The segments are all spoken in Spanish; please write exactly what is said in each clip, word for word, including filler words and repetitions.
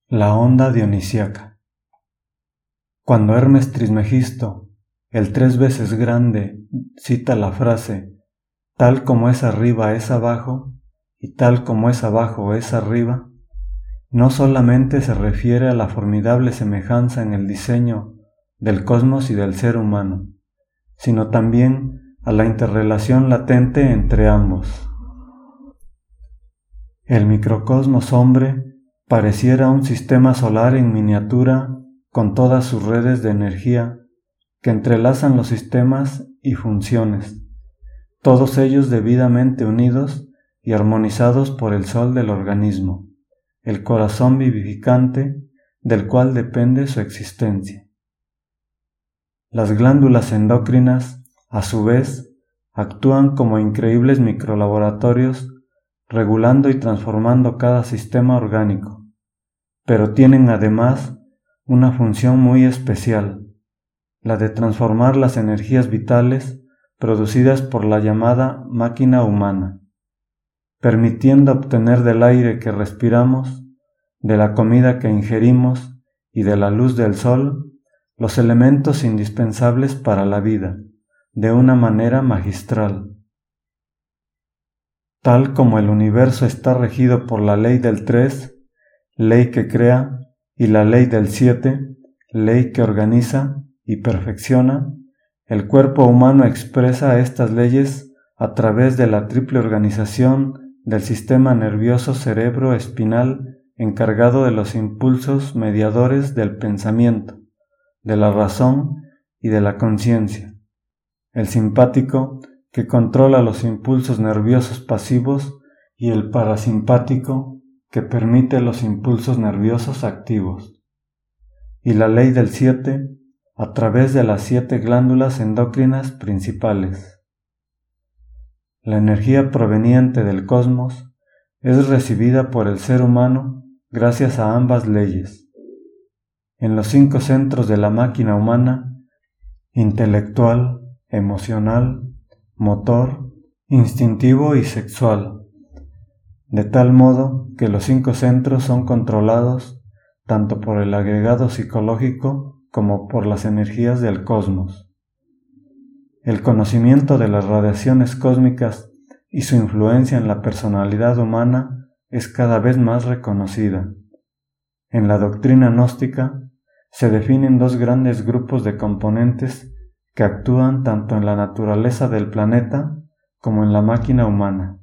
La onda dionisíaca. Cuando Hermes Trismegisto, el tres veces grande, cita la frase tal como es arriba es abajo y tal como es abajo es arriba, no solamente se refiere a la formidable semejanza en el diseño del cosmos y del ser humano, sino también a la interrelación latente entre ambos. El microcosmos hombre pareciera un sistema solar en miniatura con todas sus redes de energía que entrelazan los sistemas y funciones, todos ellos debidamente unidos y armonizados por el sol del organismo, el corazón vivificante del cual depende su existencia. Las glándulas endócrinas, a su vez, actúan como increíbles microlaboratorios regulando y transformando cada sistema orgánico, pero tienen además una función muy especial, la de transformar las energías vitales producidas por la llamada máquina humana, permitiendo obtener del aire que respiramos, de la comida que ingerimos y de la luz del sol los elementos indispensables para la vida, de una manera magistral. Tal como el universo está regido por la ley del tres, ley que crea, y la ley del siete, ley que organiza y perfecciona, el cuerpo humano expresa estas leyes a través de la triple organización del sistema nervioso cerebro-espinal encargado de los impulsos mediadores del pensamiento, de la razón y de la conciencia. El simpático, que controla los impulsos nerviosos pasivos, y el parasimpático, que permite los impulsos nerviosos activos. Y la ley del siete, a través de las siete glándulas endócrinas principales. La energía proveniente del cosmos es recibida por el ser humano gracias a ambas leyes. En los cinco centros de la máquina humana, intelectual, emocional, motor, instintivo y sexual, de tal modo que los cinco centros son controlados tanto por el agregado psicológico como por las energías del cosmos. El conocimiento de las radiaciones cósmicas y su influencia en la personalidad humana es cada vez más reconocida. En la doctrina gnóstica se definen dos grandes grupos de componentes que actúan tanto en la naturaleza del planeta como en la máquina humana.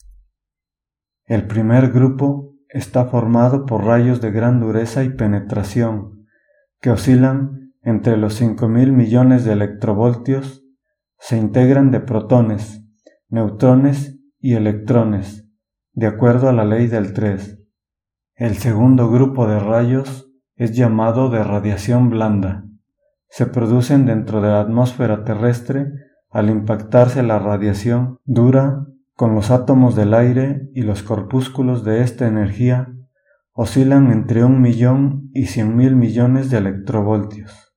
El primer grupo está formado por rayos de gran dureza y penetración, que oscilan entre los cinco mil millones de electrovoltios, se integran de protones, neutrones y electrones, de acuerdo a la ley del tres. El segundo grupo de rayos es llamado de radiación blanda. Se producen dentro de la atmósfera terrestre al impactarse la radiación dura con los átomos del aire, y los corpúsculos de esta energía oscilan entre un millón y cien mil millones de electrovoltios.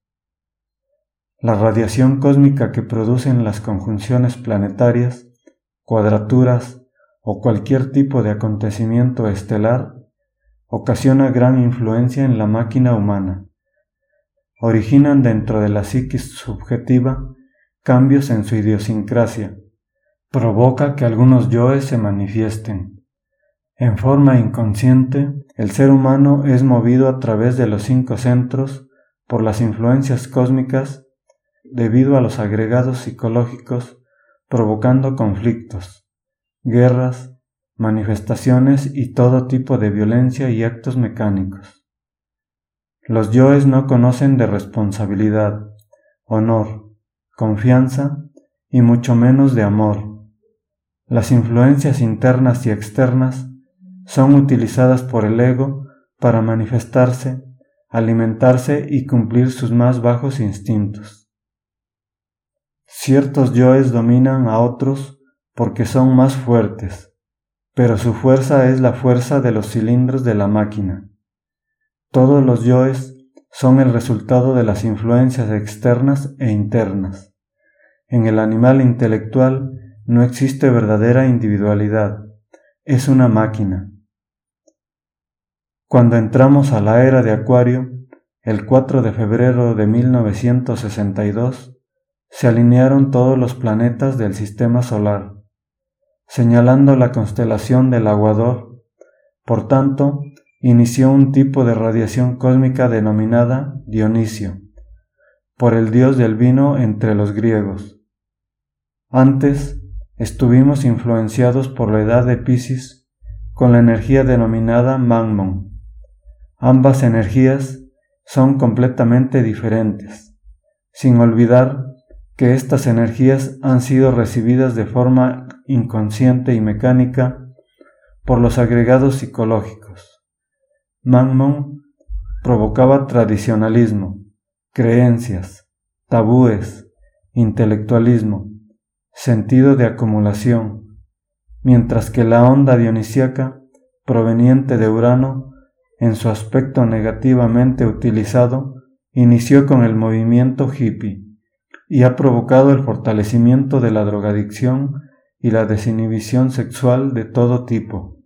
La radiación cósmica que producen las conjunciones planetarias, cuadraturas o cualquier tipo de acontecimiento estelar ocasiona gran influencia en la máquina humana. Originan dentro de la psiquis subjetiva cambios en su idiosincrasia, provoca que algunos yoes se manifiesten. En forma inconsciente, el ser humano es movido a través de los cinco centros por las influencias cósmicas debido a los agregados psicológicos, provocando conflictos, guerras, manifestaciones y todo tipo de violencia y actos mecánicos. Los yoes no conocen de responsabilidad, honor, confianza y mucho menos de amor. Las influencias internas y externas son utilizadas por el ego para manifestarse, alimentarse y cumplir sus más bajos instintos. Ciertos yoes dominan a otros porque son más fuertes, pero su fuerza es la fuerza de los cilindros de la máquina. Todos los yoes son el resultado de las influencias externas e internas. En el animal intelectual no existe verdadera individualidad, es una máquina. Cuando entramos a la era de Acuario, el cuatro de febrero de mil novecientos sesenta y dos, se alinearon todos los planetas del sistema solar, señalando la constelación del Aguador. Por tanto, inició un tipo de radiación cósmica denominada Dionisio, por el dios del vino entre los griegos. Antes, estuvimos influenciados por la edad de Piscis con la energía denominada Manmon. Ambas energías son completamente diferentes, sin olvidar que estas energías han sido recibidas de forma inconsciente y mecánica por los agregados psicológicos. Manmon provocaba tradicionalismo, creencias, tabúes, intelectualismo, sentido de acumulación, mientras que la onda dionisíaca, proveniente de Urano, en su aspecto negativamente utilizado, inició con el movimiento hippie y ha provocado el fortalecimiento de la drogadicción y la desinhibición sexual de todo tipo.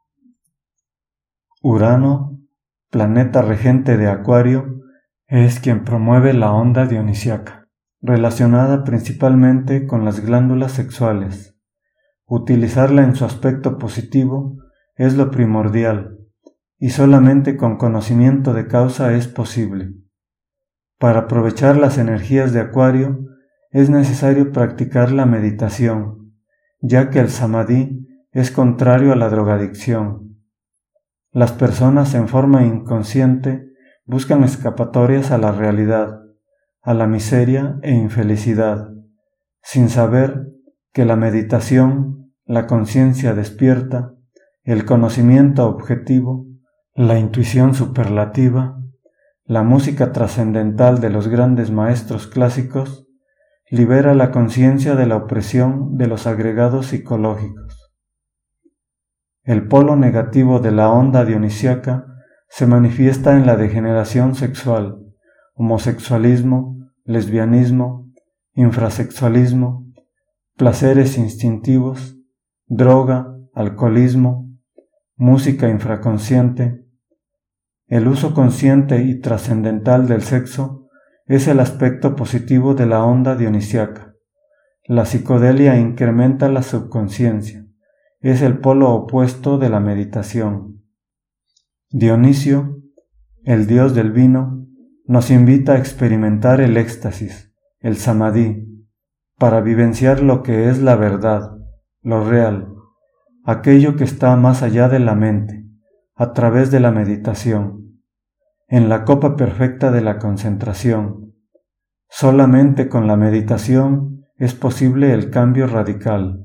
Urano, planeta regente de Acuario, es quien promueve la onda dionisíaca, relacionada principalmente con las glándulas sexuales. Utilizarla en su aspecto positivo es lo primordial, y solamente con conocimiento de causa es posible. Para aprovechar las energías de Acuario es necesario practicar la meditación, ya que el samadhi es contrario a la drogadicción. Las personas en forma inconsciente buscan escapatorias a la realidad, a la miseria e infelicidad, sin saber que la meditación, la conciencia despierta, el conocimiento objetivo, la intuición superlativa, la música trascendental de los grandes maestros clásicos, libera la conciencia de la opresión de los agregados psicológicos. El polo negativo de la onda dionisíaca se manifiesta en la degeneración sexual, homosexualismo, lesbianismo, infrasexualismo, placeres instintivos, droga, alcoholismo, música infraconsciente. El uso consciente y trascendental del sexo es el aspecto positivo de la onda dionisíaca. La psicodelia incrementa la subconsciencia, es el polo opuesto de la meditación. Dionisio, el dios del vino, nos invita a experimentar el éxtasis, el samadhi, para vivenciar lo que es la verdad, lo real, aquello que está más allá de la mente, a través de la meditación, en la copa perfecta de la concentración. Solamente con la meditación es posible el cambio radical.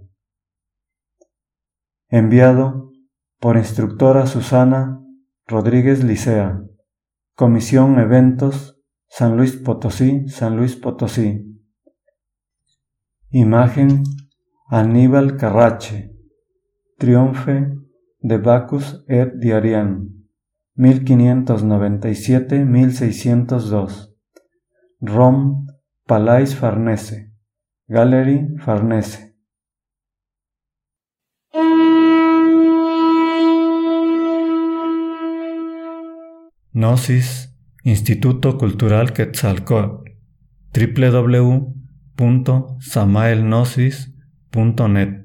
Enviado por instructora Susana Rodríguez Licea, Comisión Eventos, San Luis Potosí, San Luis Potosí. Imagen Aníbal Carrache, Triunfe de Bacchus et Diarian, mil quinientos noventa y siete a mil seiscientos dos. Rom, Palais Farnese, Gallery Farnese. Gnosis, Instituto Cultural Quetzalcóatl, doble u doble u doble u punto samaelgnosis punto net.